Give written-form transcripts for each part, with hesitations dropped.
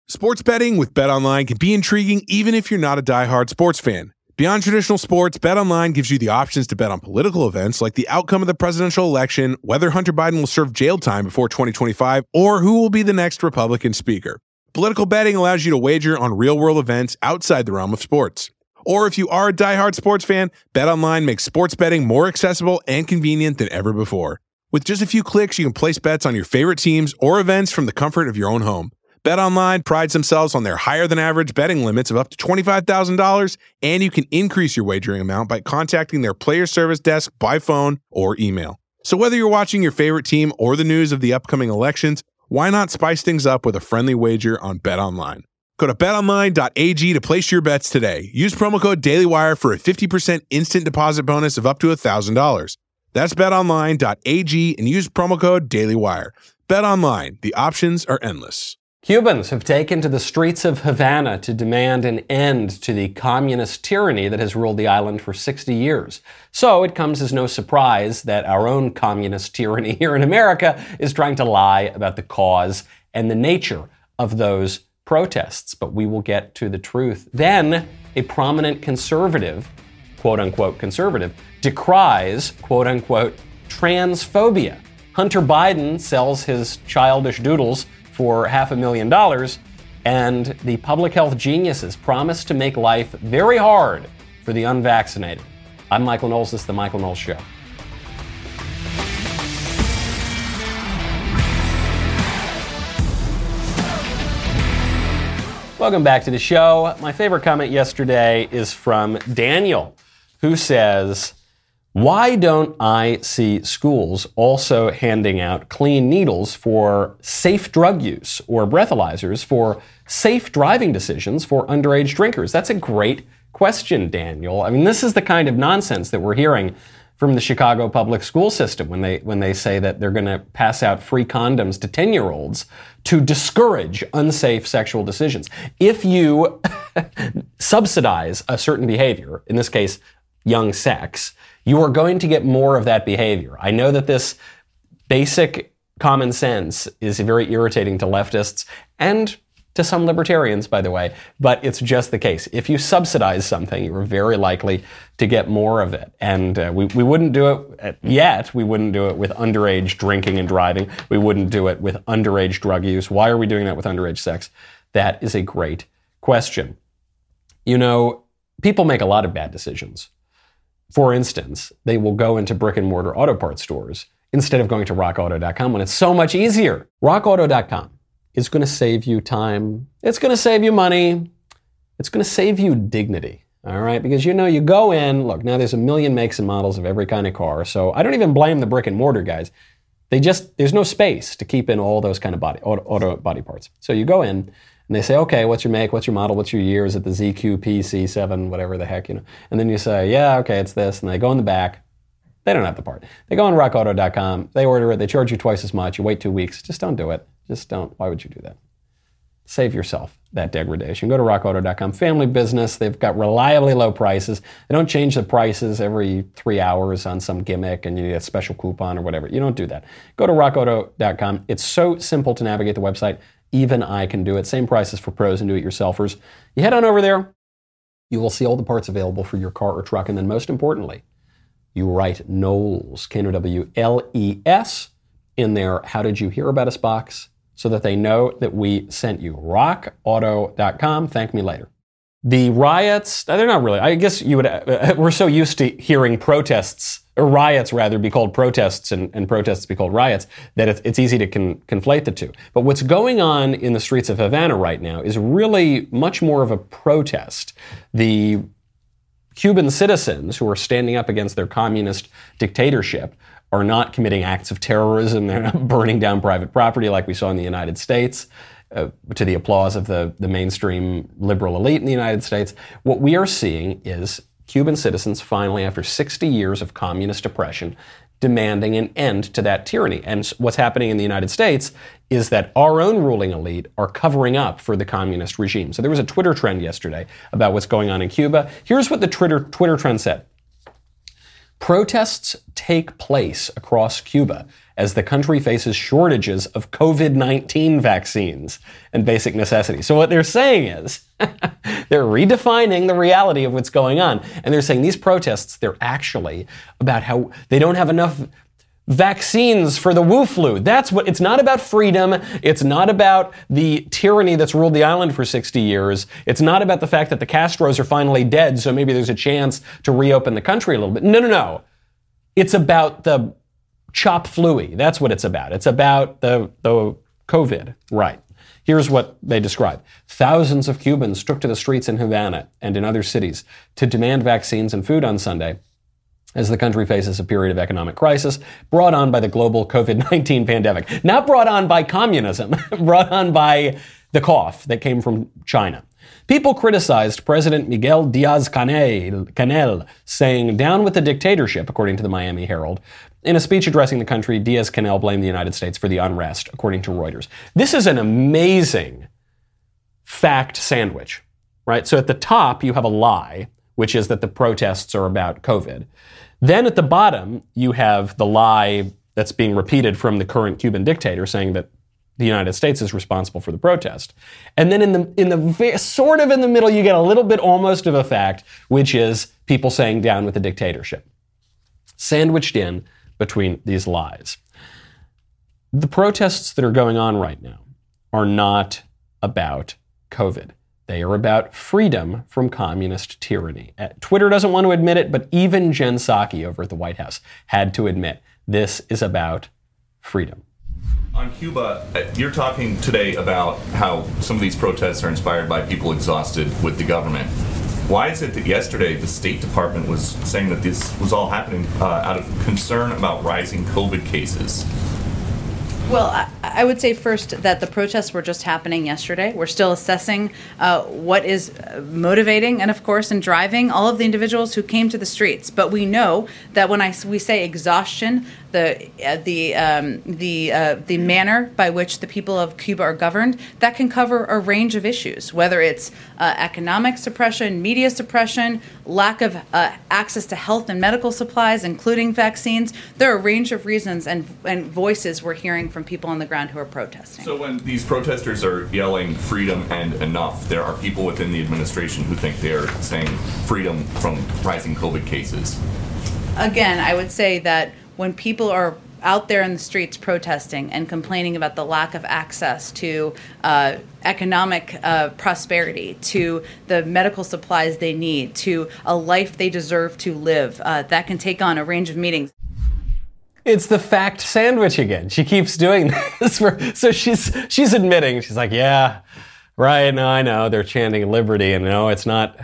Sports betting with BetOnline can be intriguing even if you're not a diehard sports fan. Beyond traditional sports, BetOnline gives you the options to bet on political events like the outcome of the presidential election, whether Hunter Biden will serve jail time before 2025, or who will be the next Republican speaker. Political betting allows you to wager on real-world events outside the realm of sports. Or if you are a diehard sports fan, BetOnline makes sports betting more accessible and convenient than ever before. With just a few clicks, you can place bets on your favorite teams or events from the comfort of your own home. BetOnline prides themselves on their higher-than-average betting limits of up to $25,000, and you can increase your wagering amount by contacting their player service desk by phone or email. So whether you're watching your favorite team or the news of the upcoming elections, why not spice things up with a friendly wager on BetOnline? Go to betonline.ag to place your bets today. Use promo code DailyWire for a 50% instant deposit bonus of up to $1,000. That's betonline.ag and use promo code DailyWire. BetOnline, the options are endless. Cubans have taken to the streets of Havana to demand an end to the communist tyranny that has ruled the island for 60 years. So it comes as no surprise that our own communist tyranny here in America is trying to lie about the cause and the nature of those protests. But we will get to the truth. Then a prominent conservative, quote-unquote conservative, decries, quote-unquote, transphobia. Hunter Biden sells his childish doodles for $500,000, and the public health geniuses promise to make life very hard for the unvaccinated. I'm Michael Knowles. This is The Michael Knowles Show. Welcome back to the show. My favorite comment yesterday is from Daniel, who says, "Why don't I see schools also handing out clean needles for safe drug use or breathalyzers for safe driving decisions for underage drinkers?" That's a great question, Daniel. I mean, this is the kind of nonsense that we're hearing from the Chicago public school system when they say that they're going to pass out free condoms to 10-year-olds to discourage unsafe sexual decisions. If you subsidize a certain behavior, in this case, young sex, you are going to get more of that behavior. I know that this basic common sense is very irritating to leftists and to some libertarians, by the way, but it's just the case. If you subsidize something, you're very likely to get more of it. And we wouldn't do it yet. We wouldn't do it with underage drinking and driving. We wouldn't do it with underage drug use. Why are we doing that with underage sex? That is a great question. You know, people make a lot of bad decisions. For instance, they will go into brick and mortar auto parts stores instead of going to rockauto.com when it's so much easier. Rockauto.com is going to save you time. It's going to save you money. It's going to save you dignity. All right? Because, you know, you go in, look, now there's a million makes and models of every kind of car. So I don't even blame the brick and mortar guys. There's no space to keep in all those kind of auto body parts. So you go in, and they say, okay, what's your make, what's your model, what's your year? Is it the ZQP-C7, whatever the heck, you know? And then you say, yeah, okay, it's this. And they go in the back. They don't have the part. They go on rockauto.com. They order it. They charge you twice as much. You wait 2 weeks. Just don't do it. Just don't. Why would you do that? Save yourself that degradation. Go to rockauto.com. Family business. They've got reliably low prices. They don't change the prices every 3 hours on some gimmick and you get a special coupon or whatever. You don't do that. Go to rockauto.com. It's so simple to navigate the website. Even I can do it. Same prices for pros and do-it-yourselfers. You head on over there. You will see all the parts available for your car or truck. And then most importantly, you write Knowles, Knowles, in their How Did You Hear About Us box so that they know that we sent you. RockAuto.com. Thank me later. The riots, they're not really, I guess you would, we're so used to hearing protests, or riots rather, be called protests and protests be called riots, that it's easy to conflate the two. But what's going on in the streets of Havana right now is really much more of a protest. The Cuban citizens who are standing up against their communist dictatorship are not committing acts of terrorism. They're not burning down private property like we saw in the United States, to the applause of the mainstream liberal elite in the United States. What we are seeing is Cuban citizens finally, after 60 years of communist oppression, demanding an end to that tyranny. And what's happening in the United States is that our own ruling elite are covering up for the communist regime. So there was a Twitter trend yesterday about what's going on in Cuba. Here's what the Twitter trend said. Protests take place across Cuba as the country faces shortages of COVID-19 vaccines and basic necessities. So what they're saying is they're redefining the reality of what's going on. And they're saying these protests, they're actually about how they don't have enough vaccines for the Wu flu. That's what, it's not about freedom. It's not about the tyranny that's ruled the island for 60 years. It's not about the fact that the Castros are finally dead, so maybe there's a chance to reopen the country a little bit. No. It's about the chop flu-y. That's what it's about. It's about the COVID. Right. Here's what they describe. Thousands of Cubans took to the streets in Havana and in other cities to demand vaccines and food on Sunday as the country faces a period of economic crisis brought on by the global COVID-19 pandemic. Not brought on by communism, brought on by the cough that came from China. People criticized President Miguel Diaz-Canel, saying, "Down with the dictatorship," according to the Miami Herald. In a speech addressing the country, Diaz-Canel blamed the United States for the unrest, according to Reuters. This is an amazing fact sandwich, right? So at the top, you have a lie, which is that the protests are about COVID. Then at the bottom, you have the lie that's being repeated from the current Cuban dictator saying that the United States is responsible for the protest. And then in the sort of in the middle, you get a little bit almost of a fact, which is people saying down with the dictatorship. Sandwiched in between these lies. The protests that are going on right now are not about COVID. They are about freedom from communist tyranny. Twitter doesn't want to admit it, but even Jen Psaki over at the White House had to admit this is about freedom. On Cuba, you're talking today about how some of these protests are inspired by people exhausted with the government. Why is it that yesterday the State Department was saying that this was all happening out of concern about rising COVID cases? Well, I would say first that the protests were just happening yesterday. We're still assessing what is motivating and, of course, and driving all of the individuals who came to the streets. But we know that when we say exhaustion, the manner by which the people of Cuba are governed, that can cover a range of issues, whether it's economic suppression, media suppression, lack of access to health and medical supplies, including vaccines. There are a range of reasons and voices we're hearing from people on the ground who are protesting. So when these protesters are yelling freedom and enough, there are people within the administration who think they're saying freedom from rising COVID cases. Again, I would say that when people are out there in the streets protesting and complaining about the lack of access to economic prosperity, to the medical supplies they need, to a life they deserve to live, that can take on a range of meanings. It's the fact sandwich again. She keeps doing this. So she's admitting, she's like, yeah, right, no, I know, they're chanting liberty, and no, it's not.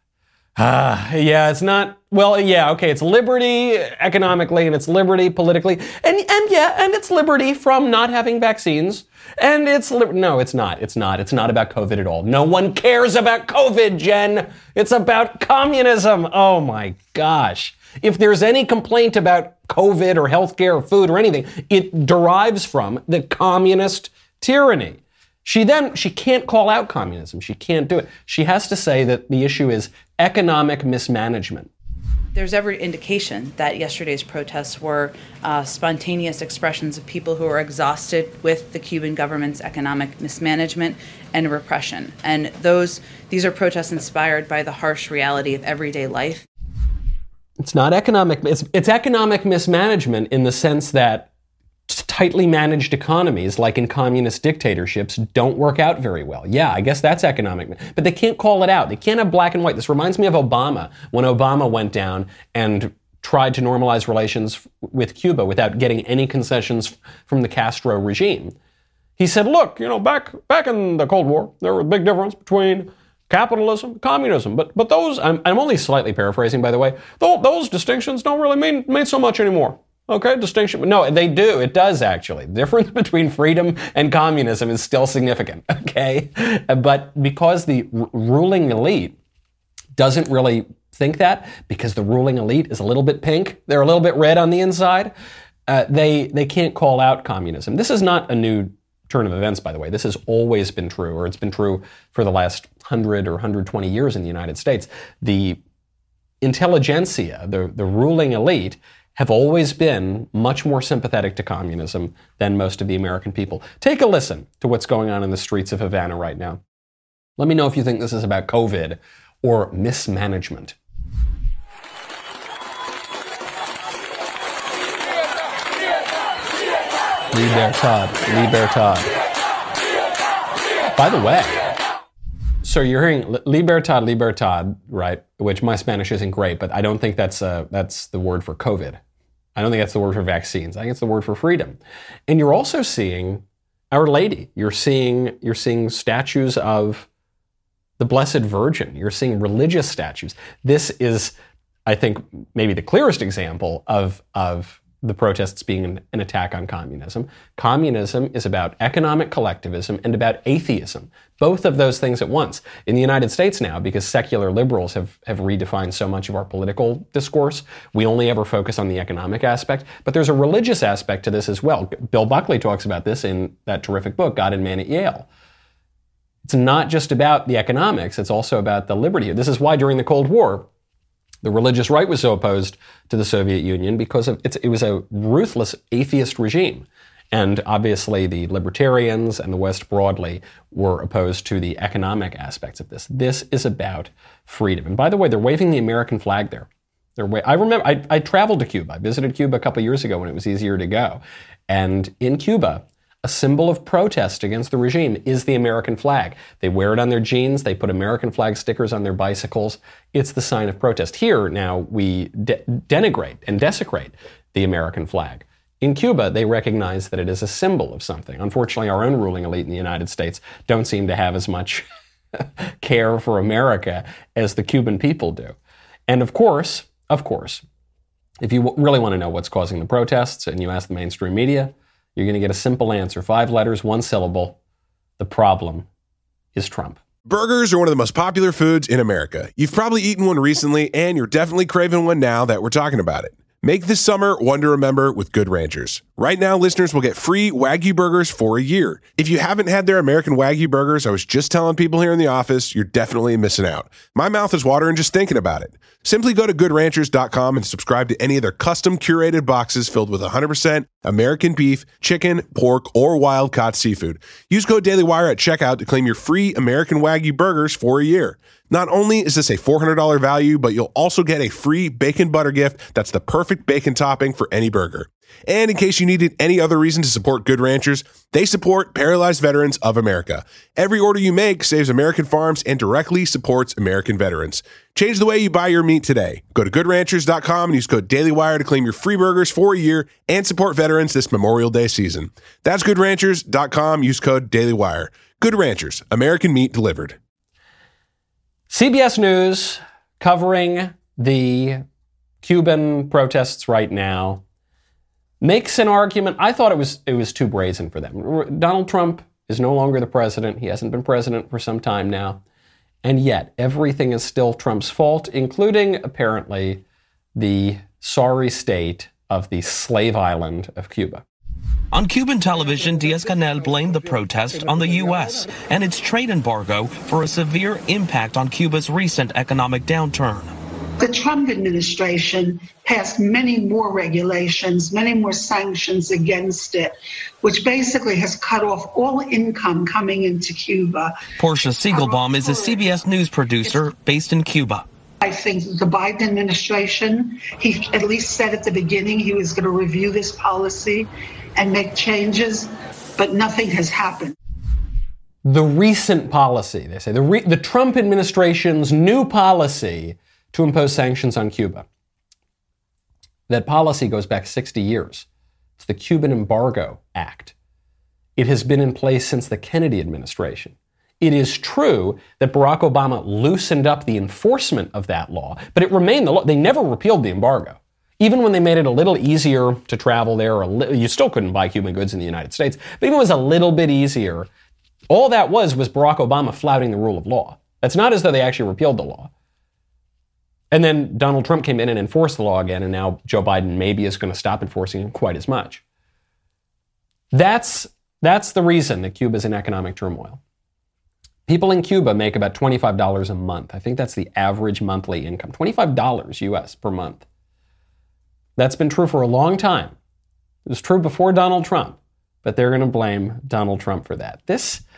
Yeah, it's not. Well, yeah, okay, it's liberty economically, and it's liberty politically, and it's liberty from not having vaccines, and no, it's not. It's not about COVID at all. No one cares about COVID, Jen. It's about communism. Oh my gosh. If there's any complaint about COVID or healthcare or food or anything, it derives from the communist tyranny. She can't call out communism. She can't do it. She has to say that the issue is economic mismanagement. There's every indication that yesterday's protests were spontaneous expressions of people who are exhausted with the Cuban government's economic mismanagement and repression. And these are protests inspired by the harsh reality of everyday life. It's not economic. It's economic mismanagement in the sense that tightly managed economies, like in communist dictatorships, don't work out very well. Yeah, I guess that's economic. But they can't call it out. They can't have black and white. This reminds me of Obama, when Obama went down and tried to normalize relations with Cuba without getting any concessions from the Castro regime. He said, look, back in the Cold War, there was a big difference between capitalism, communism, but those, I'm only slightly paraphrasing, by the way, those distinctions don't really mean so much anymore. Okay, distinction. No, they do. It does, actually. The difference between freedom and communism is still significant, okay? But because the ruling elite doesn't really think that, because the ruling elite is a little bit pink, they're a little bit red on the inside, they can't call out communism. This is not a new turn of events, by the way. This has always been true, or it's been true for the last 100 or 120 years in the United States. The intelligentsia, the ruling elite, have always been much more sympathetic to communism than most of the American people. Take a listen to what's going on in the streets of Havana right now. Let me know if you think this is about COVID or mismanagement. Libertad. By the way, so you're hearing libertad, right? Which my Spanish isn't great, but I don't think that's the word for COVID. I don't think that's the word for vaccines. I think it's the word for freedom. And you're also seeing Our Lady. You're seeing statues of the Blessed Virgin. You're seeing religious statues. This is, I think, maybe the clearest example of the protests being an attack on communism. Communism is about economic collectivism and about atheism. Both of those things at once. In the United States now, because secular liberals have redefined so much of our political discourse, we only ever focus on the economic aspect. But there's a religious aspect to this as well. Bill Buckley talks about this in that terrific book, God and Man at Yale. It's not just about the economics, it's also about the liberty. This is why during the Cold War, the religious right was so opposed to the Soviet Union, because it was a ruthless atheist regime. And obviously the libertarians and the West broadly were opposed to the economic aspects of this. This is about freedom. And by the way, they're waving the American flag there. I remember I traveled to Cuba. I visited Cuba a couple of years ago when it was easier to go. And in Cuba, a symbol of protest against the regime is the American flag. They wear it on their jeans. They put American flag stickers on their bicycles. It's the sign of protest. Here, now, we denigrate and desecrate the American flag. In Cuba, they recognize that it is a symbol of something. Unfortunately, our own ruling elite in the United States don't seem to have as much care for America as the Cuban people do. And of course, if you really want to know what's causing the protests and you ask the mainstream media, you're going to get a simple answer. 5 letters, 1 syllable. The problem is Trump. Burgers are one of the most popular foods in America. You've probably eaten one recently, and you're definitely craving one now that we're talking about it. Make this summer one to remember with Good Ranchers. Right now, listeners will get free Wagyu burgers for a year. If you haven't had their American Wagyu burgers, I was just telling people here in the office, you're definitely missing out. My mouth is watering just thinking about it. Simply go to goodranchers.com and subscribe to any of their custom curated boxes filled with 100% American beef, chicken, pork, or wild-caught seafood. Use code DailyWire at checkout to claim your free American Wagyu burgers for a year. Not only is this a $400 value, but you'll also get a free bacon butter gift that's the perfect bacon topping for any burger. And in case you needed any other reason to support Good Ranchers, they support Paralyzed Veterans of America. Every order you make saves American farms and directly supports American veterans. Change the way you buy your meat today. Go to goodranchers.com and use code DailyWire to claim your free burgers for a year and support veterans this Memorial Day season. That's goodranchers.com. Use code DailyWire. Good Ranchers, American meat delivered. CBS News covering the Cuban protests right now makes an argument. I thought it was too brazen for them. Donald Trump is no longer the president. He hasn't been president for some time now. And yet, everything is still Trump's fault, including, apparently, the sorry state of the slave island of Cuba. On Cuban television, Díaz-Canel blamed the protest on the U.S. and its trade embargo for a severe impact on Cuba's recent economic downturn. The Trump administration passed many more regulations, many more sanctions against it, which basically has cut off all income coming into Cuba. Portia Siegelbaum is a CBS News producer based in Cuba. I think the Biden administration, he at least said at the beginning he was going to review this policy and make changes, but nothing has happened. The recent policy, they say, the Trump administration's new policy to impose sanctions on Cuba. That policy goes back 60 years. It's the Cuban Embargo Act. It has been in place since the Kennedy administration. It is true that Barack Obama loosened up the enforcement of that law, but it remained the law. They never repealed the embargo. Even when they made it a little easier to travel there, you still couldn't buy Cuban goods in the United States, but even it was a little bit easier. All that was Barack Obama flouting the rule of law. It's not as though they actually repealed the law. And then Donald Trump came in and enforced the law again, and now Joe Biden maybe is going to stop enforcing it quite as much. That's the reason that Cuba is in economic turmoil. People in Cuba make about $25 a month. I think that's the average monthly income. $25 US per month. That's been true for a long time. It was true before Donald Trump, but they're going to blame Donald Trump for that.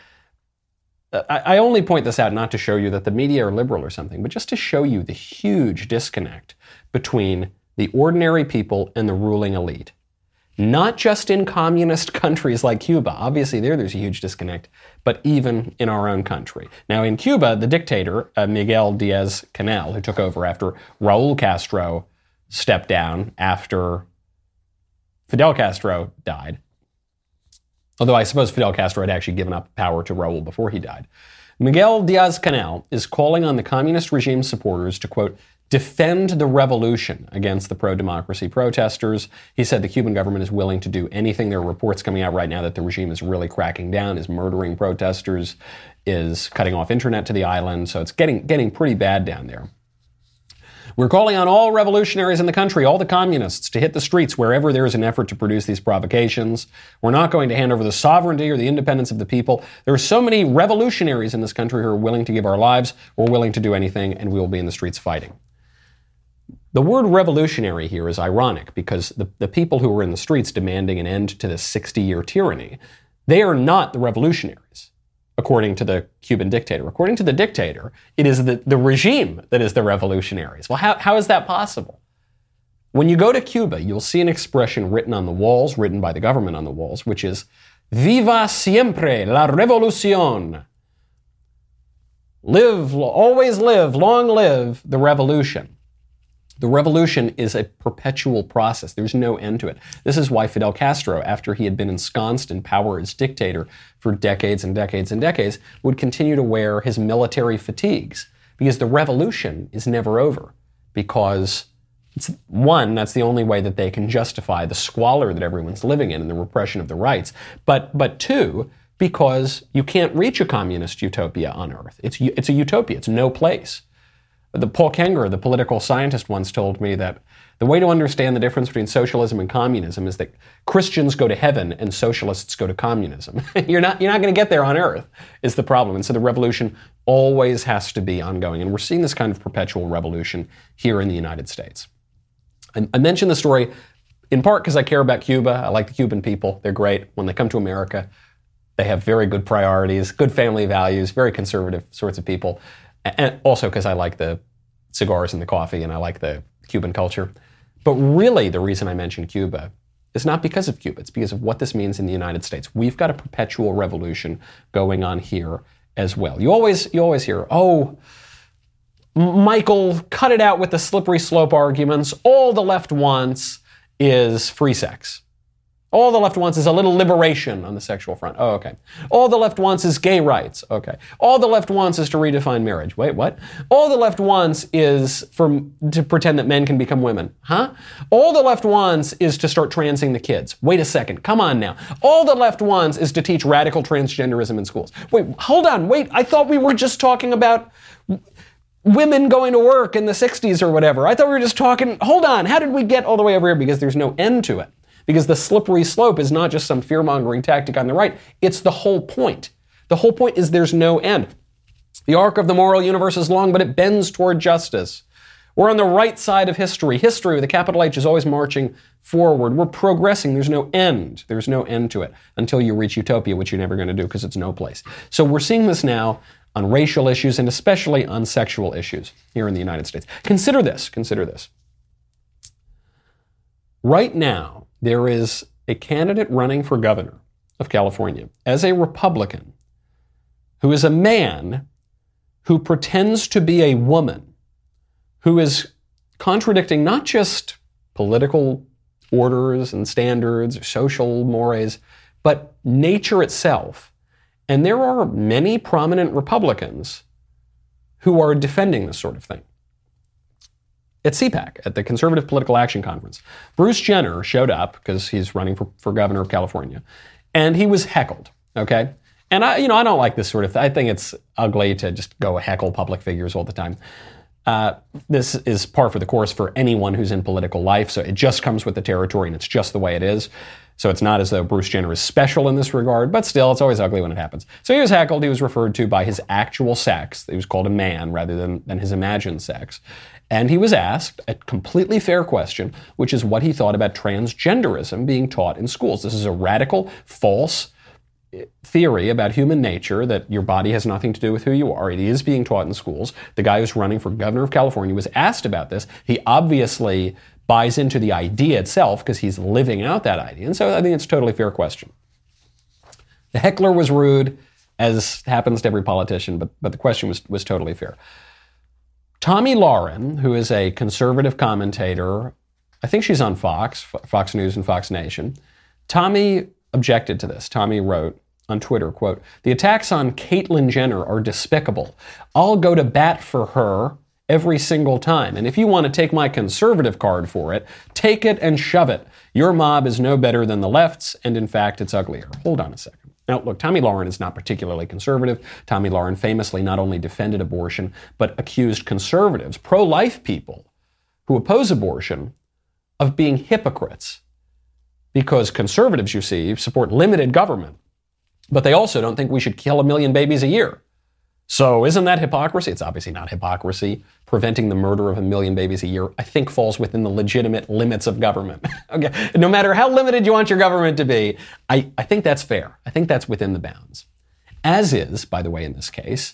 I only point this out not to show you that the media are liberal or something, but just to show you the huge disconnect between the ordinary people and the ruling elite. Not just in communist countries like Cuba. Obviously, there's a huge disconnect, but even in our own country. Now, in Cuba, the dictator, Miguel Díaz-Canel, who took over after Raul Castro stepped down after Fidel Castro died, although I suppose Fidel Castro had actually given up power to Raul before he died. Miguel Díaz-Canel is calling on the communist regime's supporters to, quote, defend the revolution against the pro-democracy protesters. He said the Cuban government is willing to do anything. There are reports coming out right now that the regime is really cracking down, is murdering protesters, is cutting off internet to the island. So it's getting pretty bad down there. We're calling on all revolutionaries in the country, all the communists, to hit the streets wherever there is an effort to produce these provocations. We're not going to hand over the sovereignty or the independence of the people. There are so many revolutionaries in this country who are willing to give our lives. We're willing to do anything, and we will be in the streets fighting. The word revolutionary here is ironic because the people who are in the streets demanding an end to this 60-year tyranny, they are not the revolutionaries, according to the Cuban dictator. According to the dictator, it is the regime that is the revolutionaries. Well, how is that possible? When you go to Cuba, you'll see an expression written on the walls, written by the government on the walls, which is, Viva siempre la revolución. Always live, long live the revolution. The revolution is a perpetual process. There's no end to it. This is why Fidel Castro, after he had been ensconced in power as dictator for decades and decades and decades, would continue to wear his military fatigues, because the revolution is never over. Because, that's the only way that they can justify the squalor that everyone's living in and the repression of the rights. But two, because you can't reach a communist utopia on Earth. It's a utopia. It's no place. Paul Kenger, the political scientist, once told me that the way to understand the difference between socialism and communism is that Christians go to heaven and socialists go to communism. You're not going to get there on Earth, is the problem. And so the revolution always has to be ongoing. And we're seeing this kind of perpetual revolution here in the United States. I mentioned the story in part because I care about Cuba. I like the Cuban people. They're great. When they come to America, they have very good priorities, good family values, very conservative sorts of people. And also because I like the cigars and the coffee and I like the Cuban culture. But really the reason I mentioned Cuba is not because of Cuba. It's because of what this means in the United States. We've got a perpetual revolution going on here as well. You always hear, oh, Michael, cut it out with the slippery slope arguments. All the left wants is free sex. All the left wants is a little liberation on the sexual front. Oh, okay. All the left wants is gay rights. Okay. All the left wants is to redefine marriage. Wait, what? All the left wants is to pretend that men can become women. Huh? All the left wants is to start transing the kids. Wait a second. Come on now. All the left wants is to teach radical transgenderism in schools. Wait, hold on. Wait, I thought we were just talking about women going to work in the 60s or whatever. I thought we were just talking, hold on. How did we get all the way over here? Because there's no end to it. Because the slippery slope is not just some fear-mongering tactic on the right. It's the whole point. The whole point is there's no end. The arc of the moral universe is long, but it bends toward justice. We're on the right side of history. History with a capital H is always marching forward. We're progressing. There's no end. There's no end to it until you reach utopia, which you're never going to do because it's no place. So we're seeing this now on racial issues and especially on sexual issues here in the United States. Consider this. Consider this. Right now, there is a candidate running for governor of California as a Republican who is a man who pretends to be a woman, who is contradicting not just political orders and standards or social mores, but nature itself. And there are many prominent Republicans who are defending this sort of thing. At CPAC, at the Conservative Political Action Conference, Bruce Jenner showed up because he's running for governor of California, and he was heckled, okay? And I don't like this sort of thing. I think it's ugly to just go heckle public figures all the time. This is par for the course for anyone who's in political life, so it just comes with the territory, and it's just the way it is. So it's not as though Bruce Jenner is special in this regard, but still, it's always ugly when it happens. So he was heckled. He was referred to by his actual sex. He was called a man rather than his imagined sex. And he was asked a completely fair question, which is what he thought about transgenderism being taught in schools. This is a radical, false theory about human nature, that your body has nothing to do with who you are. It is being taught in schools. The guy who's running for governor of California was asked about this. He obviously buys into the idea itself because he's living out that idea. And so I think it's a totally fair question. The heckler was rude, as happens to every politician, but the question was totally fair. Tomi Lahren, who is a conservative commentator, I think she's on Fox News and Fox Nation. Tomi objected to this. Tomi wrote on Twitter, quote, "The attacks on Caitlyn Jenner are despicable. I'll go to bat for her every single time. And if you want to take my conservative card for it, take it and shove it. Your mob is no better than the left's, and in fact, it's uglier." Hold on a second. Now, look, Tomi Lahren is not particularly conservative. Tomi Lahren famously not only defended abortion, but accused conservatives, pro-life people who oppose abortion, of being hypocrites. Because conservatives, you see, support limited government, but they also don't think we should kill 1 million babies a year. So isn't that hypocrisy? It's obviously not hypocrisy. Preventing the murder of 1 million babies a year, I think, falls within the legitimate limits of government. Okay, no matter how limited you want your government to be, I think that's fair. I think that's within the bounds. As is, by the way, in this case,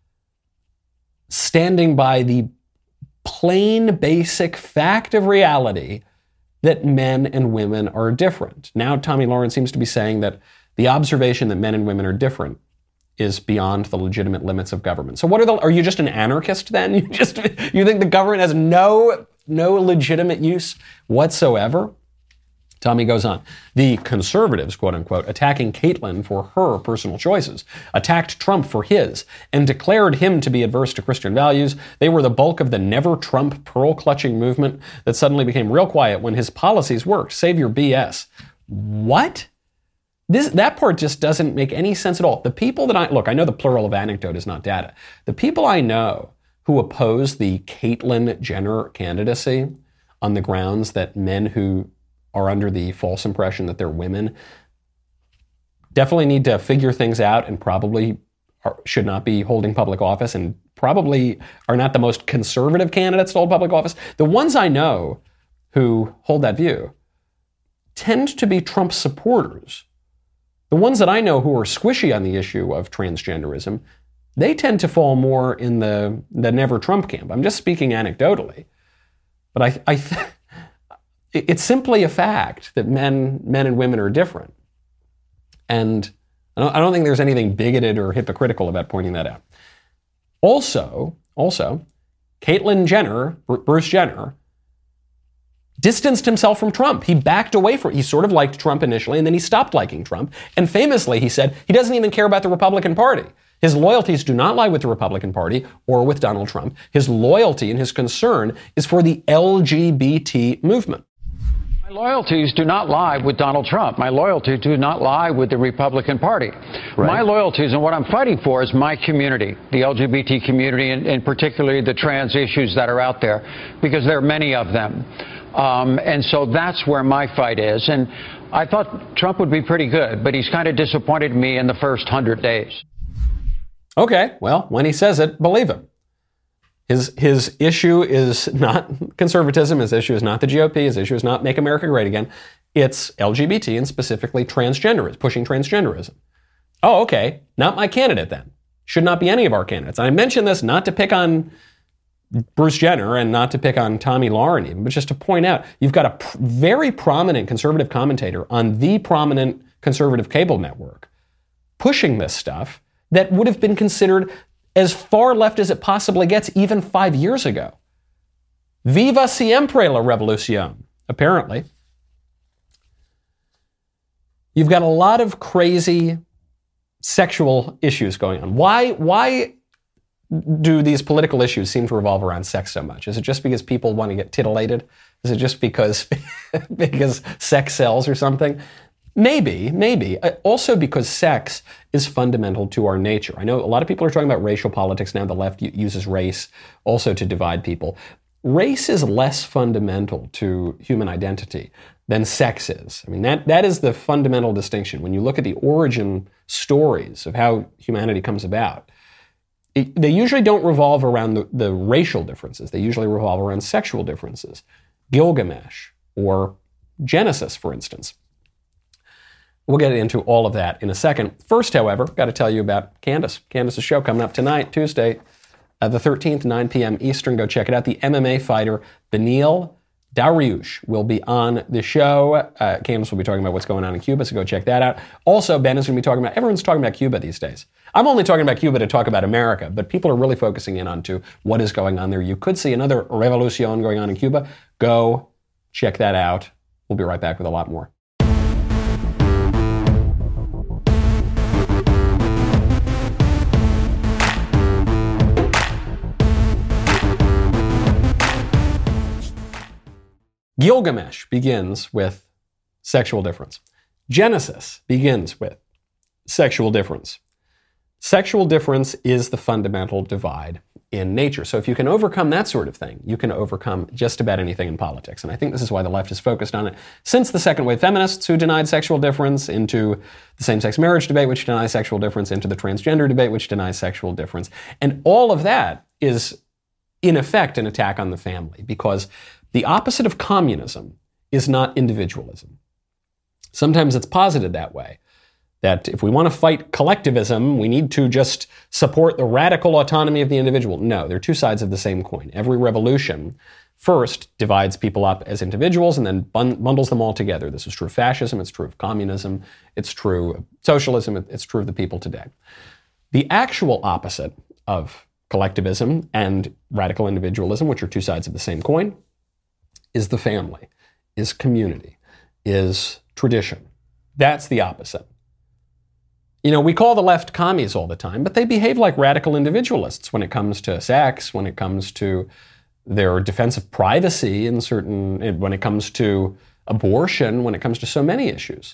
standing by the plain, basic fact of reality that men and women are different. Now, Tomi Lahren seems to be saying that the observation that men and women are different is beyond the legitimate limits of government. So are you just an anarchist then? You think the government has no legitimate use whatsoever? Tomi goes on. The conservatives, quote unquote, attacking Caitlyn for her personal choices, attacked Trump for his, and declared him to be adverse to Christian values. They were the bulk of the never Trump pearl-clutching movement that suddenly became real quiet when his policies worked. Save your BS. What? That part just doesn't make any sense at all. The people that I know the plural of anecdote is not data. The people I know who oppose the Caitlyn Jenner candidacy on the grounds that men who are under the false impression that they're women definitely need to figure things out and probably should not be holding public office and probably are not the most conservative candidates to hold public office. The ones I know who hold that view tend to be Trump supporters. The ones that I know who are squishy on the issue of transgenderism, they tend to fall more in the never Trump camp. I'm just speaking anecdotally. But it's simply a fact that men and women are different. And I don't think there's anything bigoted or hypocritical about pointing that out. Also, Caitlyn Jenner, Bruce Jenner, distanced himself from Trump. He backed away from it. He sort of liked Trump initially, and then he stopped liking Trump. And famously, he said he doesn't even care about the Republican Party. His loyalties do not lie with the Republican Party or with Donald Trump. His loyalty and his concern is for the LGBT movement. My loyalties do not lie with Donald Trump. My loyalties do not lie with the Republican Party. Right. My loyalties and what I'm fighting for is my community, the LGBT community, and particularly the trans issues that are out there, because there are many of them. And so that's where my fight is. And I thought Trump would be pretty good, but he's kind of disappointed me in the first 100 days. Okay, well, when he says it, believe him. His issue is not conservatism. His issue is not the GOP. His issue is not make America great again. It's LGBT and specifically transgenderism, pushing transgenderism. Oh, okay, not my candidate then. Should not be any of our candidates. And I mention this not to pick on Bruce Jenner and not to pick on Tomi Lahren even, but just to point out, you've got a very prominent conservative commentator on the prominent conservative cable network pushing this stuff that would have been considered as far left as it possibly gets even 5 years ago. Viva siempre la revolución, apparently. You've got a lot of crazy sexual issues going on. Why do these political issues seem to revolve around sex so much? Is it just because people want to get titillated? Is it just because sex sells or something? Maybe. Also because sex is fundamental to our nature. I know a lot of people are talking about racial politics now. The left uses race also to divide people. race is less fundamental to human identity than sex is. I mean, that is the fundamental distinction. When you look at the origin stories of how humanity comes about, they usually don't revolve around the racial differences. They usually revolve around sexual differences. Gilgamesh or Genesis, for instance. We'll get into all of that in a second. First, however, got to tell you about Candace. Candace's show coming up tonight, Tuesday, the 13th, 9 p.m. Eastern. Go check it out. The MMA fighter, Beneil Dariush, will be on the show. Candace will be talking about what's going on in Cuba, so go check that out. Also, Ben is going to be talking about, everyone's talking about Cuba these days. I'm only talking about Cuba to talk about America, but people are really focusing in on to what is going on there. You could see another revolution going on in Cuba. Go check that out. We'll be right back with a lot more. Gilgamesh begins with sexual difference. Genesis begins with sexual difference. Sexual difference is the fundamental divide in nature. So if you can overcome that sort of thing, you can overcome just about anything in politics. And I think this is why the left has focused on it since the second wave feminists who denied sexual difference, into the same-sex marriage debate, which denies sexual difference, into the transgender debate, which denies sexual difference. And all of that is, in effect, an attack on the family, because the opposite of communism is not individualism. Sometimes it's posited that way, that if we want to fight collectivism, we need to just support the radical autonomy of the individual. No, they're two sides of the same coin. Every revolution first divides people up as individuals and then bundles them all together. This is true of fascism, it's true of communism, it's true of socialism, it's true of the people today. The actual opposite of collectivism and radical individualism, which are two sides of the same coin, is the family, is community, is tradition. That's the opposite. You know, we call the left commies all the time, but they behave like radical individualists when it comes to sex, when it comes to their defense of privacy when it comes to abortion, when it comes to so many issues.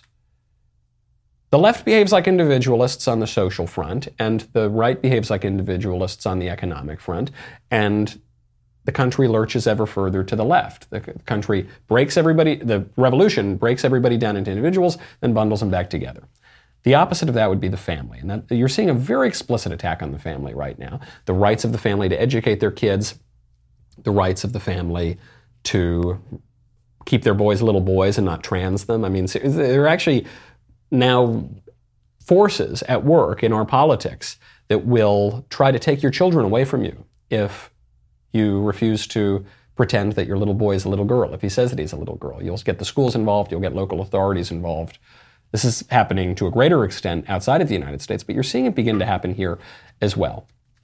The left behaves like individualists on the social front, and the right behaves like individualists on the economic front, and the country lurches ever further to the left. The country the revolution breaks everybody down into individuals, then bundles them back together. The opposite of that would be the family. And that, you're seeing a very explicit attack on the family right now. The rights of the family to educate their kids, the rights of the family to keep their boys little boys and not trans them. I mean, there are actually now forces at work in our politics that will try to take your children away from you if you refuse to pretend that your little boy is a little girl. If he says that he's a little girl, you'll get the schools involved, you'll get local authorities involved. This is happening to a greater extent outside of the United States, but you're seeing it begin to happen here as well.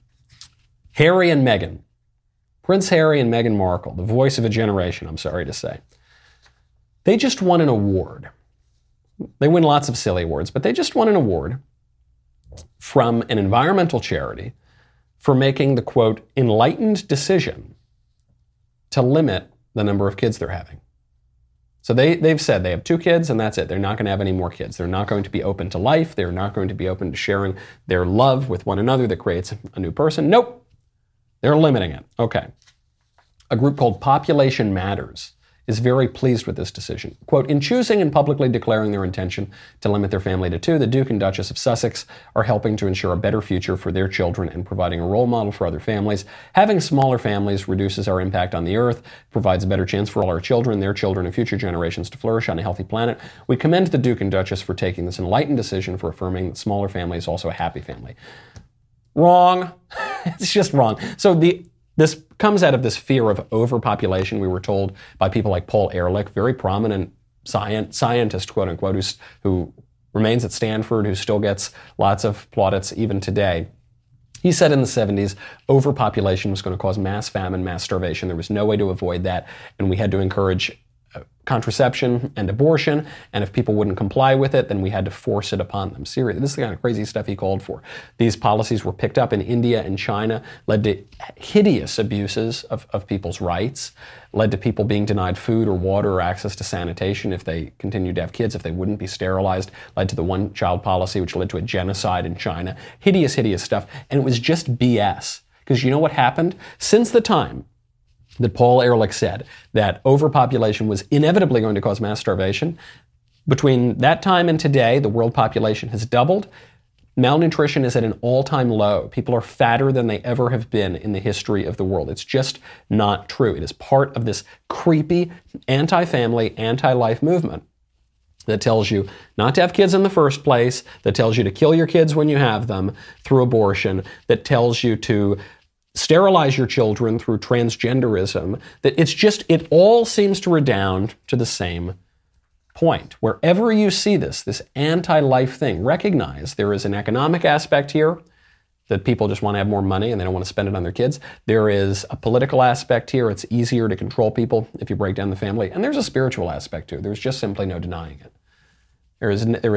Harry and Meghan, Prince Harry and Meghan Markle, the voice of a generation, I'm sorry to say. They just won an award. They win lots of silly awards, but they just won an award from an environmental charity for making the, quote, enlightened decision to limit the number of kids they're having. So they've said they have 2 kids and that's it. They're not going to have any more kids. They're not going to be open to life. They're not going to be open to sharing their love with one another that creates a new person. Nope. They're limiting it. Okay. A group called Population Matters is very pleased with this decision. Quote, in choosing and publicly declaring their intention to limit their family to 2, the Duke and Duchess of Sussex are helping to ensure a better future for their children and providing a role model for other families. Having smaller families reduces our impact on the earth, provides a better chance for all our children, their children, and future generations to flourish on a healthy planet. We commend the Duke and Duchess for taking this enlightened decision for affirming that smaller family is also a happy family. Wrong. It's just wrong. So this comes out of this fear of overpopulation. We were told by people like Paul Ehrlich, very prominent scientist, quote unquote, who remains at Stanford, who still gets lots of plaudits even today. He said in the 70s, overpopulation was going to cause mass famine, mass starvation. There was no way to avoid that, and we had to encourage contraception and abortion, and if people wouldn't comply with it, then we had to force it upon them. Seriously, this is the kind of crazy stuff he called for. These policies were picked up in India and China, led to hideous abuses of people's rights, led to people being denied food or water or access to sanitation if they continued to have kids, if they wouldn't be sterilized, led to the one-child policy, which led to a genocide in China. Hideous, hideous stuff, and it was just BS. Because you know what happened? Since the time that Paul Ehrlich said that overpopulation was inevitably going to cause mass starvation. Between that time and today, the world population has doubled. Malnutrition is at an all-time low. People are fatter than they ever have been in the history of the world. It's just not true. It is part of this creepy anti-family, anti-life movement that tells you not to have kids in the first place, that tells you to kill your kids when you have them through abortion, that tells you to sterilize your children through transgenderism, that it all seems to redound to the same point. Wherever you see this anti-life thing, recognize there is an economic aspect here, that people just want to have more money and they don't want to spend it on their kids. There is a political aspect here. It's easier to control people if you break down the family. And there's a spiritual aspect too. There's just simply no denying it. There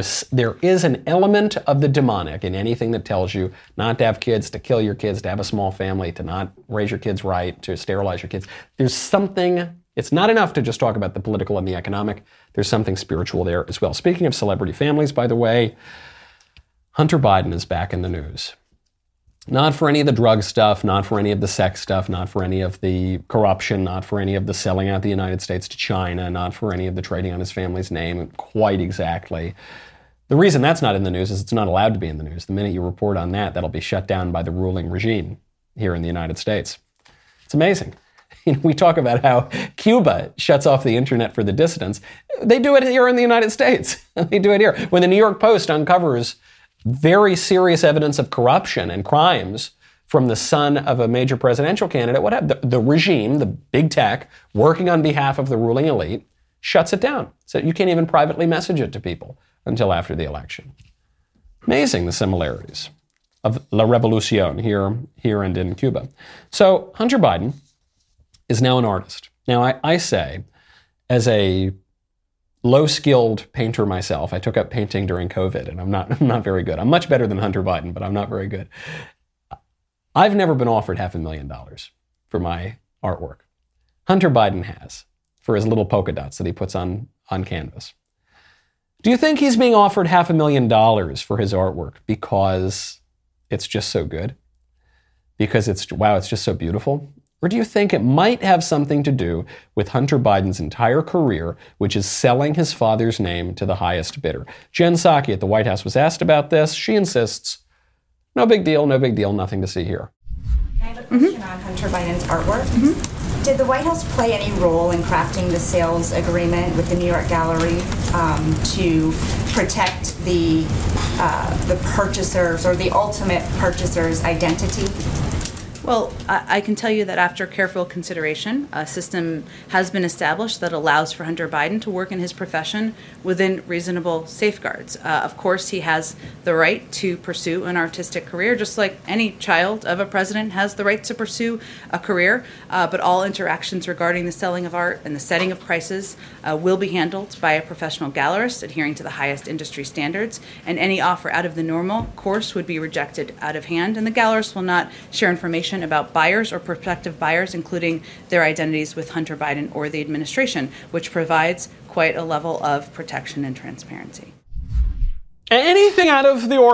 is an element of the demonic in anything that tells you not to have kids, to kill your kids, to have a small family, to not raise your kids right, to sterilize your kids. There's something, it's not enough to just talk about the political and the economic. There's something spiritual there as well. Speaking of celebrity families, by the way, Hunter Biden is back in the news. Not for any of the drug stuff, not for any of the sex stuff, not for any of the corruption, not for any of the selling out the United States to China, not for any of the trading on his family's name, quite exactly. The reason that's not in the news is it's not allowed to be in the news. The minute you report on that, that'll be shut down by the ruling regime here in the United States. It's amazing. We talk about how Cuba shuts off the internet for the dissidents. They do it here in the United States. They do it here. When the New York Post uncovers very serious evidence of corruption and crimes from the son of a major presidential candidate, what happened? The regime, the big tech, working on behalf of the ruling elite, shuts it down. So you can't even privately message it to people until after the election. Amazing, the similarities of La Revolucion here and in Cuba. So Hunter Biden is now an artist. Now, I say, as a low-skilled painter myself, I took up painting during COVID, and I'm not very good. I'm much better than Hunter Biden, but I'm not very good. I've never been offered $500,000 for my artwork. Hunter Biden has, for his little polka dots that he puts on canvas. Do you think he's being offered $500,000 for his artwork because it's just so good? Because it's just so beautiful? Or do you think it might have something to do with Hunter Biden's entire career, which is selling his father's name to the highest bidder? Jen Psaki at the White House was asked about this. She insists, no big deal, nothing to see here. I have a question on Hunter Biden's artwork. Did the White House play any role in crafting the sales agreement with the New York Gallery to protect the purchasers or the ultimate purchaser's identity? Well, I can tell you that after careful consideration, a system has been established that allows for Hunter Biden to work in his profession within reasonable safeguards. Of course, he has the right to pursue an artistic career, just like any child of a president has the right to pursue a career. But all interactions regarding the selling of art and the setting of prices will be handled by a professional gallerist adhering to the highest industry standards. And any offer out of the normal course would be rejected out of hand. And the gallerist will not share information about buyers or prospective buyers, including their identities with Hunter Biden or the administration, which provides quite a level of protection and transparency. Anything out of the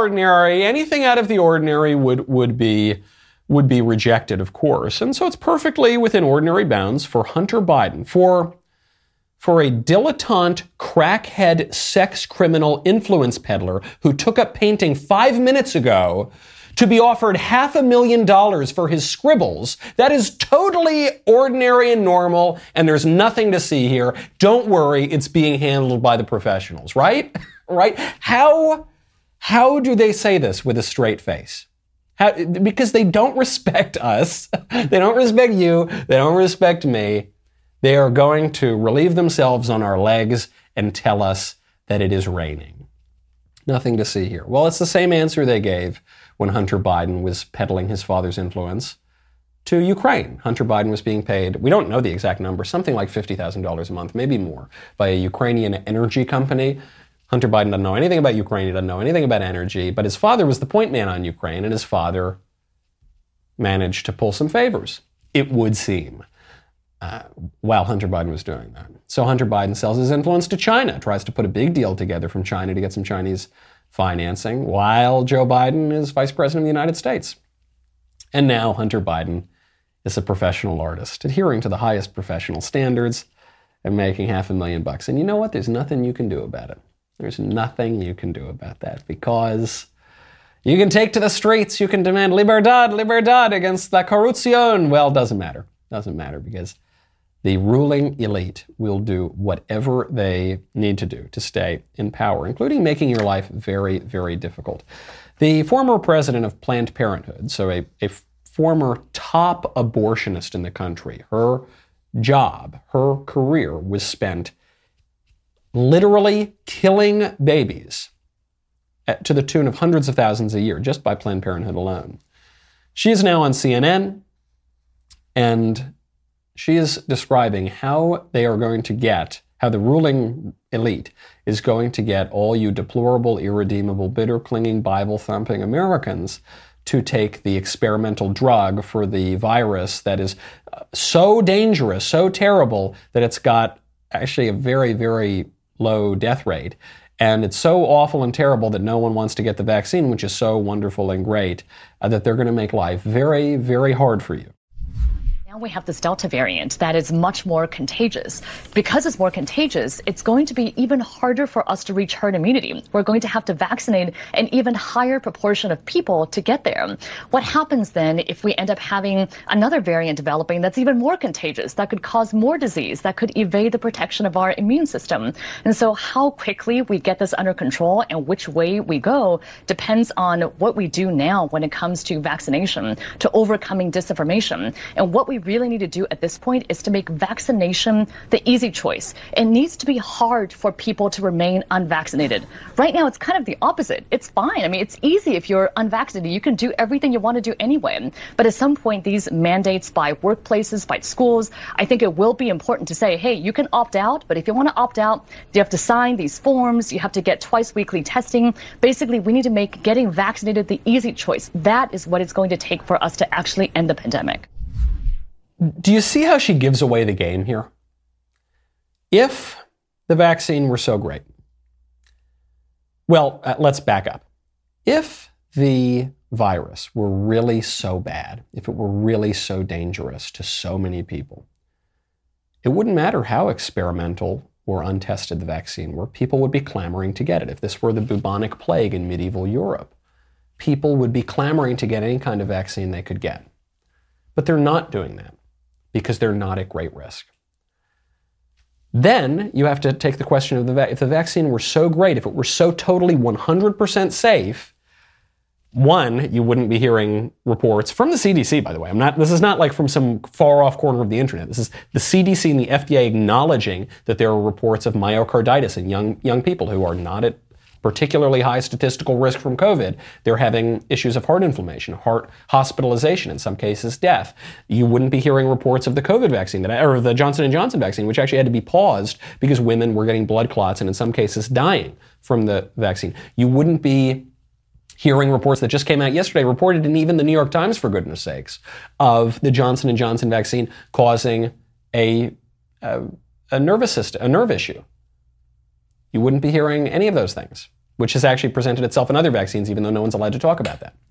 ordinary would be rejected, of course. And so it's perfectly within ordinary bounds for Hunter Biden, for a dilettante, crackhead, sex criminal influence peddler who took up painting 5 minutes ago to be offered $500,000 for his scribbles. That is totally ordinary and normal, and there's nothing to see here. Don't worry, it's being handled by the professionals, right? Right? How do they say this with a straight face? Because they don't respect us. They don't respect you. They don't respect me. They are going to relieve themselves on our legs and tell us that it is raining. Nothing to see here. Well, it's the same answer they gave when Hunter Biden was peddling his father's influence to Ukraine. Hunter Biden was being paid, we don't know the exact number, something like $50,000 a month, maybe more, by a Ukrainian energy company. Hunter Biden doesn't know anything about Ukraine, he doesn't know anything about energy, but his father was the point man on Ukraine, and his father managed to pull some favors, it would seem, while Hunter Biden was doing that. So Hunter Biden sells his influence to China, tries to put a big deal together from China to get some Chinese financing, while Joe Biden is vice president of the United States. And now Hunter Biden is a professional artist, adhering to the highest professional standards and making $500,000. And you know what? There's nothing you can do about it. There's nothing you can do about that, because you can take to the streets, you can demand libertad against la corrupción. Well, doesn't matter. Doesn't matter, because the ruling elite will do whatever they need to do to stay in power, including making your life very, very difficult. The former president of Planned Parenthood, so a former top abortionist in the country, her job, her career was spent literally killing babies to the tune of hundreds of thousands a year just by Planned Parenthood alone. She is now on CNN, and she is describing how they are going to get, how the ruling elite is going to get all you deplorable, irredeemable, bitter, clinging, Bible-thumping Americans to take the experimental drug for the virus that is so dangerous, so terrible, that it's got actually a very, very low death rate. And it's so awful and terrible that no one wants to get the vaccine, which is so wonderful and great, that they're going to make life very, very hard for you. Now we have this Delta variant that is much more contagious. Because it's more contagious, it's going to be even harder for us to reach herd immunity. We're going to have to vaccinate an even higher proportion of people to get there. What happens then if we end up having another variant developing that's even more contagious, that could cause more disease, that could evade the protection of our immune system? And so how quickly we get this under control and which way we go depends on what we do now when it comes to vaccination, to overcoming disinformation. And what we really need to do at this point is to make vaccination the easy choice. It needs to be hard for people to remain unvaccinated. Right now, it's kind of the opposite. It's fine. I mean, it's easy if you're unvaccinated. You can do everything you want to do anyway. But at some point, these mandates by workplaces, by schools, I think it will be important to say, hey, you can opt out, but if you want to opt out, you have to sign these forms. You have to get twice weekly testing. Basically, we need to make getting vaccinated the easy choice. That is what it's going to take for us to actually end the pandemic. Do you see how she gives away the game here? If the vaccine were so great, well, let's back up. If the virus were really so bad, if it were really so dangerous to so many people, it wouldn't matter how experimental or untested the vaccine were. People would be clamoring to get it. If this were the bubonic plague in medieval Europe, people would be clamoring to get any kind of vaccine they could get. But they're not doing that, because they're not at great risk. Then you have to take the question of if the vaccine were so great, if it were so totally 100% safe, one, you wouldn't be hearing reports from the CDC, by the way. This is not like from some far off corner of the internet. This is the CDC and the FDA acknowledging that there are reports of myocarditis in young people who are not at particularly high statistical risk from COVID. They're having issues of heart inflammation, heart hospitalization, in some cases death. You wouldn't be hearing reports of the COVID vaccine, or the Johnson & Johnson vaccine, which actually had to be paused because women were getting blood clots and in some cases dying from the vaccine. You wouldn't be hearing reports that just came out yesterday, reported in even the New York Times, for goodness sakes, of the Johnson & Johnson vaccine causing a nerve issue. You wouldn't be hearing any of those things, which has actually presented itself in other vaccines, even though no one's allowed to talk about that.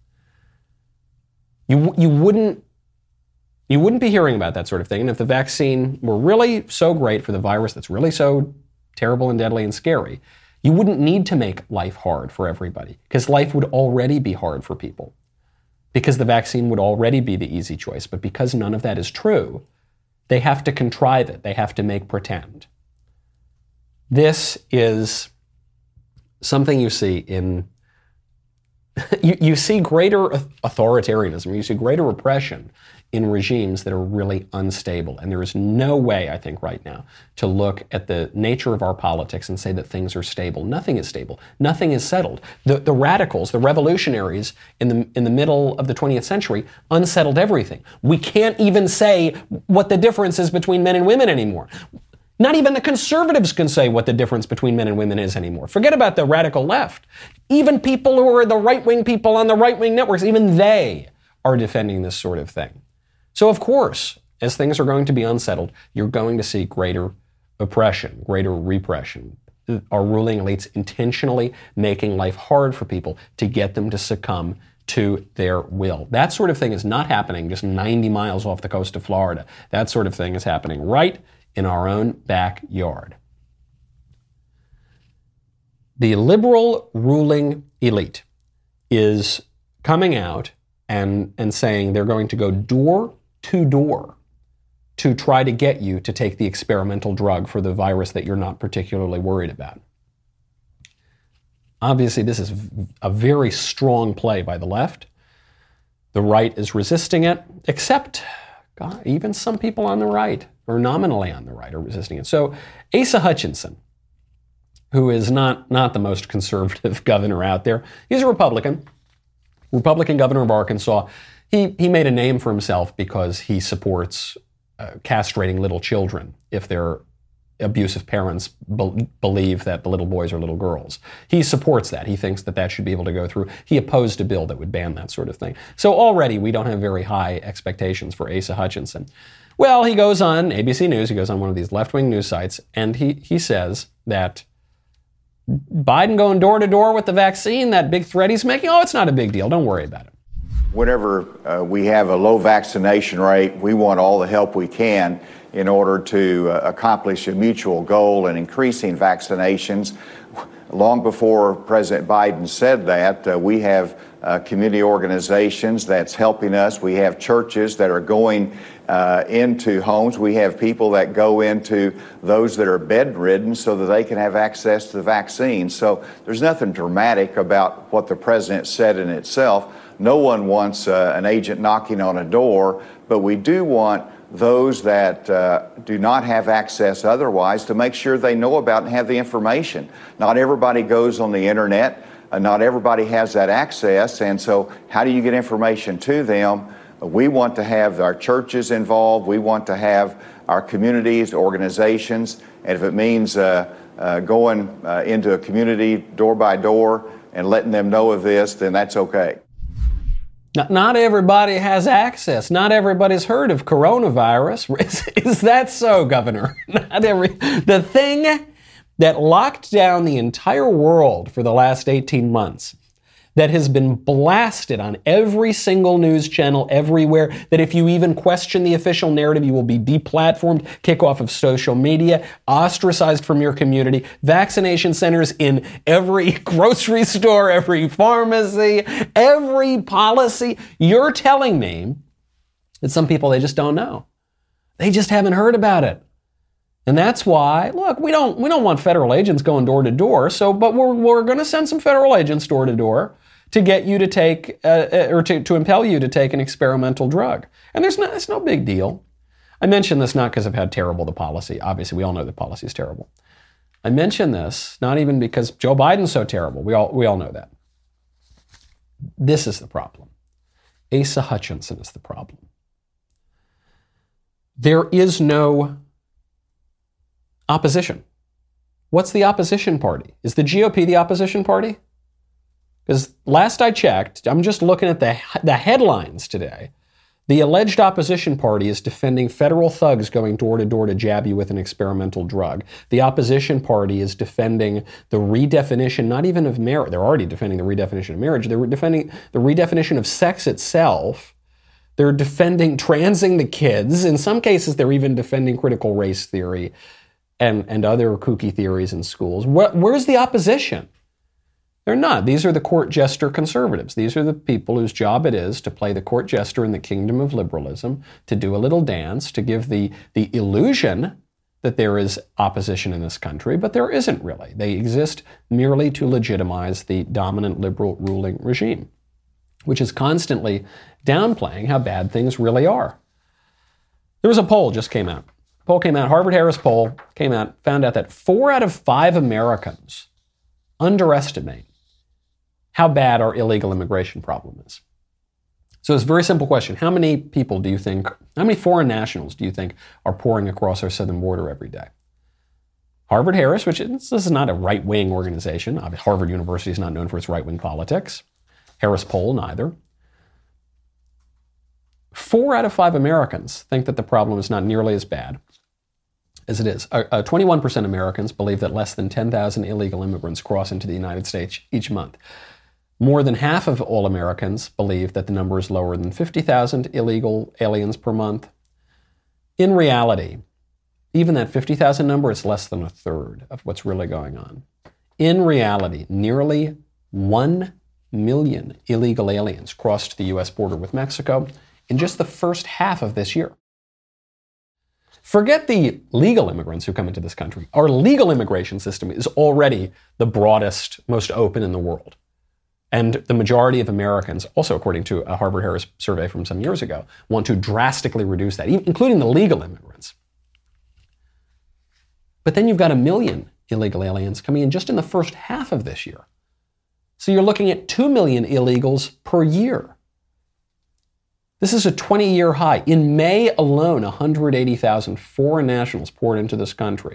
You wouldn't be hearing about that sort of thing. And if the vaccine were really so great for the virus that's really so terrible and deadly and scary, you wouldn't need to make life hard for everybody, because life would already be hard for people, because the vaccine would already be the easy choice. But because none of that is true, they have to contrive it. They have to make pretend. This is something you see in, you see greater authoritarianism, you see greater repression in regimes that are really unstable. And there is no way, I think, right now to look at the nature of our politics and say that things are stable. Nothing is stable. Nothing is settled. The radicals, the revolutionaries in the middle of the 20th century unsettled everything. We can't even say what the difference is between men and women anymore. Not even the conservatives can say what the difference between men and women is anymore. Forget about the radical left. Even people who are the right-wing people on the right-wing networks, even they are defending this sort of thing. So of course, as things are going to be unsettled, you're going to see greater oppression, greater repression. Our ruling elites intentionally making life hard for people to get them to succumb to their will. That sort of thing is not happening just 90 miles off the coast of Florida. That sort of thing is happening right in our own backyard. The liberal ruling elite is coming out and saying they're going to go door to door to try to get you to take the experimental drug for the virus that you're not particularly worried about. Obviously, this is a very strong play by the left. The right is resisting it, except God, even some people on the right, or nominally on the right, are resisting it. So Asa Hutchinson, who is not the most conservative governor out there, he's a Republican governor of Arkansas. He made a name for himself because he supports castrating little children if their abusive parents believe that the little boys are little girls. He supports that. He thinks that should be able to go through. He opposed a bill that would ban that sort of thing. So already we don't have very high expectations for Asa Hutchinson. Well, he goes on ABC News, he goes on one of these left-wing news sites, and he says that Biden going door to door with the vaccine, that big threat he's making, it's not a big deal. Don't worry about it. Whenever we have a low vaccination rate, we want all the help we can in order to accomplish a mutual goal in increasing vaccinations. Long before President Biden said that, we have community organizations that's helping us. We have churches that are going into homes. We have people that go into those that are bedridden so that they can have access to the vaccine. So there's nothing dramatic about what the president said in itself. No one wants an agent knocking on a door, but we do want those that do not have access otherwise to make sure they know about and have the information. Not everybody goes on the internet. Not everybody has that access. And so how do you get information to them? We want to have our churches involved. We want to have our communities, organizations. And if it means going into a community door by door and letting them know of this, then that's okay. Not everybody has access. Not everybody's heard of coronavirus. Is that so, Governor? The thing that locked down the entire world for the last 18 months, that has been blasted on every single news channel everywhere, that if you even question the official narrative, you will be deplatformed, kick off of social media, ostracized from your community, vaccination centers in every grocery store, every pharmacy, every policy. You're telling me that some people, they just don't know. They just haven't heard about it. And that's why, look, we don't want federal agents going door to door. But we're going to send some federal agents door to door to get you to take, or to impel you to take an experimental drug. And it's no big deal. I mention this not because I've had terrible the policy. Obviously, we all know the policy is terrible. I mention this not even because Joe Biden's so terrible. We all know that. This is the problem. Asa Hutchinson is the problem. There is no opposition. What's the opposition party? Is the GOP the opposition party? Because last I checked, I'm just looking at the headlines today. The alleged opposition party is defending federal thugs going door to door to jab you with an experimental drug. The opposition party is defending the redefinition, not even of marriage. They're already defending the redefinition of marriage. They're defending the redefinition of sex itself. They're defending transing the kids. In some cases, they're even defending critical race theory and other kooky theories in schools. Where's the opposition? They're not. These are the court jester conservatives. These are the people whose job it is to play the court jester in the kingdom of liberalism, to do a little dance, to give the illusion that there is opposition in this country, but there isn't really. They exist merely to legitimize the dominant liberal ruling regime, which is constantly downplaying how bad things really are. There was a poll just came out. Harvard-Harris poll came out, found out that 4 out of 5 Americans underestimate how bad our illegal immigration problem is. So it's a very simple question. How many foreign nationals do you think are pouring across our southern border every day? Harvard-Harris, this is not a right-wing organization. Harvard University is not known for its right-wing politics. Harris poll, neither. 4 out of 5 Americans think that the problem is not nearly as bad as it is. 21% of Americans believe that less than 10,000 illegal immigrants cross into the United States each month. More than half of all Americans believe that the number is lower than 50,000 illegal aliens per month. In reality, even that 50,000 number is less than a third of what's really going on. In reality, nearly 1 million illegal aliens crossed the U.S. border with Mexico in just the first half of this year. Forget the legal immigrants who come into this country. Our legal immigration system is already the broadest, most open in the world. And the majority of Americans, also according to a Harvard-Harris survey from some years ago, want to drastically reduce that, including the legal immigrants. But then you've got 1 million illegal aliens coming in just in the first half of this year. So you're looking at 2 million illegals per year. This is a 20-year high. In May alone, 180,000 foreign nationals poured into this country.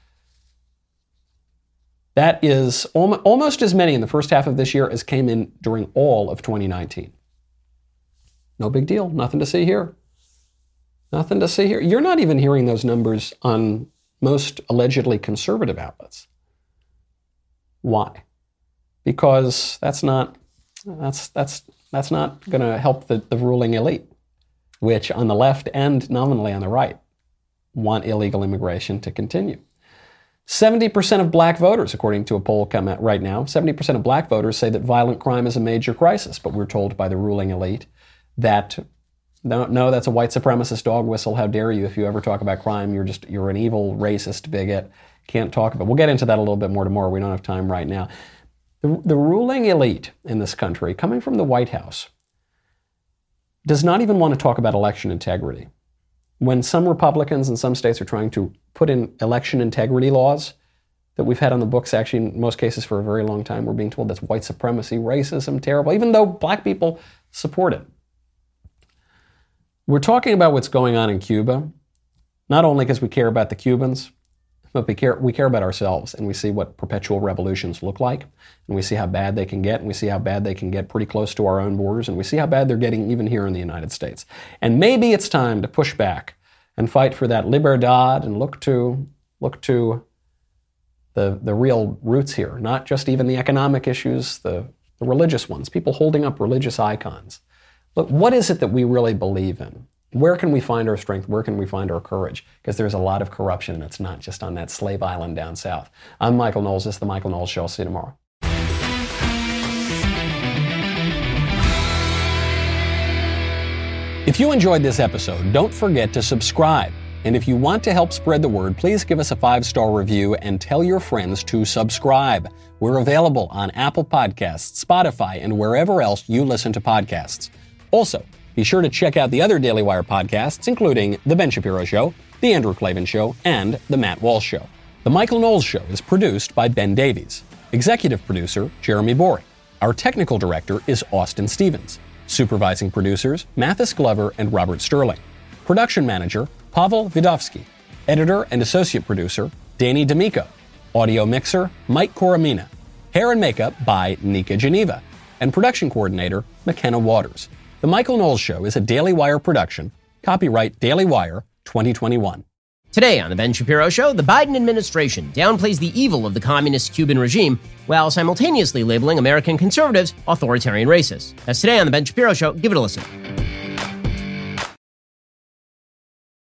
That is almost as many in the first half of this year as came in during all of 2019. No big deal. Nothing to see here. Nothing to see here. You're not even hearing those numbers on most allegedly conservative outlets. Why? Because that's not going to help the ruling elite, which on the left and nominally on the right want illegal immigration to continue. 70% of black voters, according to a poll come out right now, 70% of black voters say that violent crime is a major crisis, but we're told by the ruling elite that no, that's a white supremacist dog whistle. How dare you? If you ever talk about crime, you're an evil, racist bigot. Can't talk about it. We'll get into that a little bit more tomorrow. We don't have time right now. The ruling elite in this country, coming from the White House, does not even want to talk about election integrity. When some Republicans in some states are trying to put in election integrity laws that we've had on the books, actually in most cases for a very long time, we're being told that's white supremacy, racism, terrible, even though black people support it. We're talking about what's going on in Cuba, not only because we care about the Cubans, but we care about ourselves, and we see what perpetual revolutions look like, and we see how bad they can get, and we see how bad they can get pretty close to our own borders, and we see how bad they're getting even here in the United States. And maybe it's time to push back and fight for that libertad and look to the real roots here, not just even the economic issues, the religious ones, people holding up religious icons. Look, what is it that we really believe in? Where can we find our strength? Where can we find our courage? Because there's a lot of corruption, and it's not just on that slave island down south. I'm Michael Knowles. This is The Michael Knowles Show. I'll see you tomorrow. If you enjoyed this episode, don't forget to subscribe. And if you want to help spread the word, please give us a 5-star review and tell your friends to subscribe. We're available on Apple Podcasts, Spotify, and wherever else you listen to podcasts. Also, be sure to check out the other Daily Wire podcasts, including The Ben Shapiro Show, The Andrew Klavan Show, and The Matt Walsh Show. The Michael Knowles Show is produced by Ben Davies. Executive producer, Jeremy Bory. Our technical director is Austin Stevens. Supervising producers, Mathis Glover and Robert Sterling. Production manager, Pavel Vidovsky. Editor and associate producer, Danny D'Amico. Audio mixer, Mike Coromina. Hair and makeup by Nika Geneva. And production coordinator, McKenna Waters. The Michael Knowles Show is a Daily Wire production. Copyright Daily Wire 2021. Today on The Ben Shapiro Show, the Biden administration downplays the evil of the communist Cuban regime while simultaneously labeling American conservatives authoritarian racists. That's today on The Ben Shapiro Show. Give it a listen.